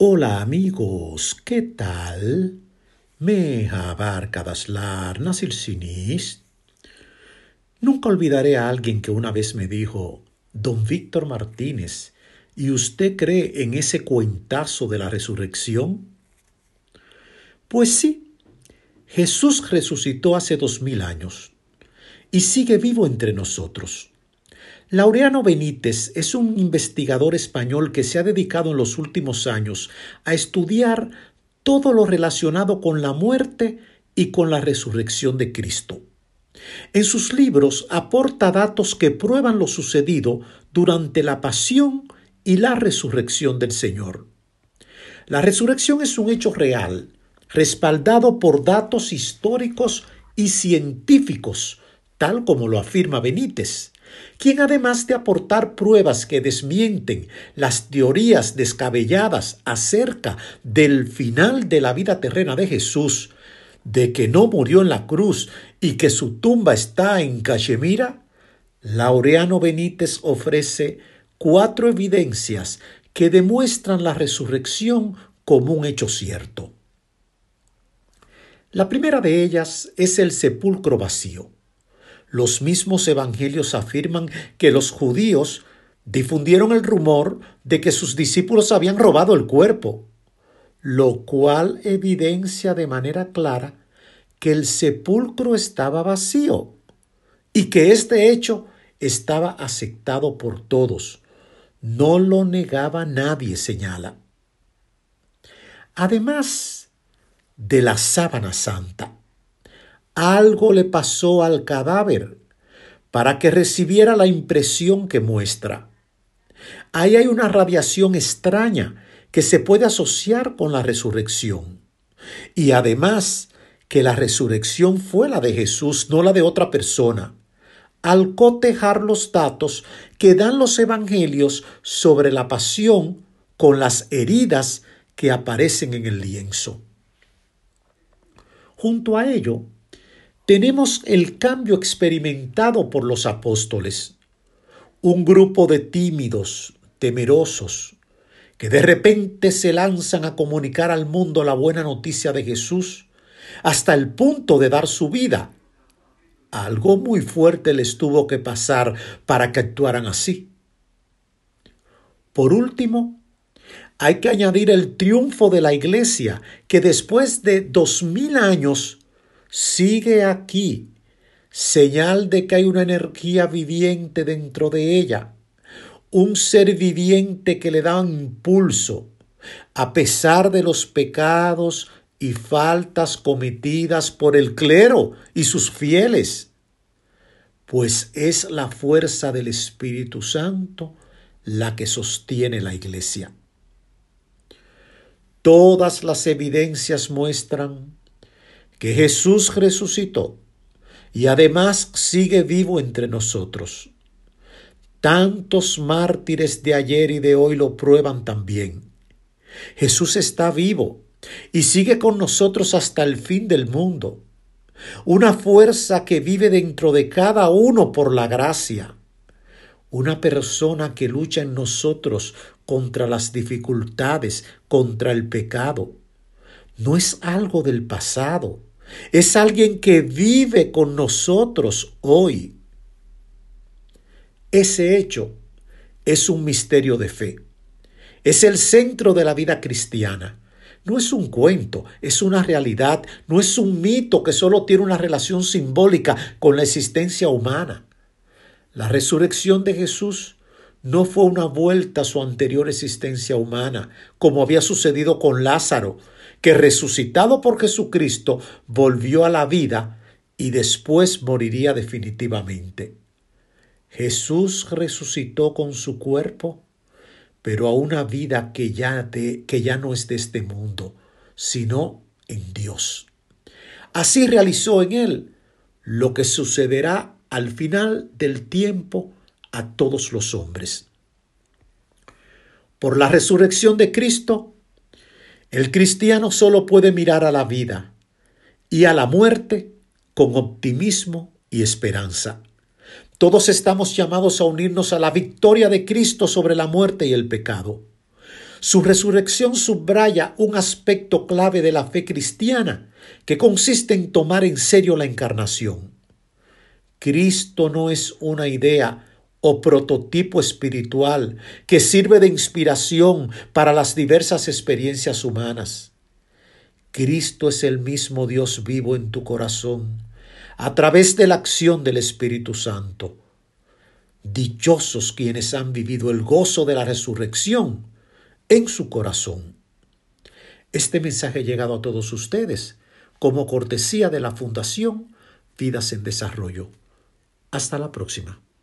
Hola amigos, ¿qué tal? Me abarcadas las ilsinis. Nunca olvidaré a alguien que una vez me dijo, Don Víctor Martínez, ¿y usted cree en ese cuentazo de la resurrección? Pues sí, Jesús resucitó hace 2000 años y sigue vivo entre nosotros. Laureano Benítez es un investigador español que se ha dedicado en los últimos años a estudiar todo lo relacionado con la muerte y con la resurrección de Cristo. En sus libros aporta datos que prueban lo sucedido durante la pasión y la resurrección del Señor. La resurrección es un hecho real, respaldado por datos históricos y científicos, tal como lo afirma Benítez, quien además de aportar pruebas que desmienten las teorías descabelladas acerca del final de la vida terrena de Jesús, de que no murió en la cruz y que su tumba está en Cachemira, Laureano Benítez ofrece 4 evidencias que demuestran la resurrección como un hecho cierto. La primera de ellas es el sepulcro vacío. Los mismos evangelios afirman que los judíos difundieron el rumor de que sus discípulos habían robado el cuerpo, lo cual evidencia de manera clara que el sepulcro estaba vacío y que este hecho estaba aceptado por todos. No lo negaba nadie, señala. Además de la sábana santa, algo le pasó al cadáver para que recibiera la impresión que muestra. Ahí hay una radiación extraña que se puede asociar con la resurrección. Y además que la resurrección fue la de Jesús, no la de otra persona, al cotejar los datos que dan los evangelios sobre la pasión con las heridas que aparecen en el lienzo. Junto a ello, tenemos el cambio experimentado por los apóstoles, un grupo de tímidos, temerosos, que de repente se lanzan a comunicar al mundo la buena noticia de Jesús, hasta el punto de dar su vida. Algo muy fuerte les tuvo que pasar para que actuaran así. Por último, hay que añadir el triunfo de la Iglesia, que después de 2000 años sigue aquí, señal de que hay una energía viviente dentro de ella, un ser viviente que le da un impulso, a pesar de los pecados y faltas cometidas por el clero y sus fieles, pues es la fuerza del Espíritu Santo la que sostiene la Iglesia. Todas las evidencias muestran que Jesús resucitó y además sigue vivo entre nosotros. Tantos mártires de ayer y de hoy lo prueban también. Jesús está vivo y sigue con nosotros hasta el fin del mundo. Una fuerza que vive dentro de cada uno por la gracia. Una persona que lucha en nosotros contra las dificultades, contra el pecado. No es algo del pasado, es alguien que vive con nosotros hoy. Ese hecho es un misterio de fe. Es el centro de la vida cristiana. No es un cuento, es una realidad, no es un mito que solo tiene una relación simbólica con la existencia humana. La resurrección de Jesús no fue una vuelta a su anterior existencia humana, como había sucedido con Lázaro, que resucitado por Jesucristo volvió a la vida y después moriría definitivamente. Jesús resucitó con su cuerpo, pero a una vida que ya no es de este mundo, sino en Dios. Así realizó en él lo que sucederá al final del tiempo a todos los hombres. Por la resurrección de Cristo, el cristiano solo puede mirar a la vida y a la muerte con optimismo y esperanza. Todos estamos llamados a unirnos a la victoria de Cristo sobre la muerte y el pecado. Su resurrección subraya un aspecto clave de la fe cristiana, que consiste en tomar en serio la encarnación. Cristo no es una idea o prototipo espiritual que sirve de inspiración para las diversas experiencias humanas. Cristo es el mismo Dios vivo en tu corazón, a través de la acción del Espíritu Santo. Dichosos quienes han vivido el gozo de la resurrección en su corazón. Este mensaje ha llegado a todos ustedes como cortesía de la Fundación Vidas en Desarrollo. Hasta la próxima.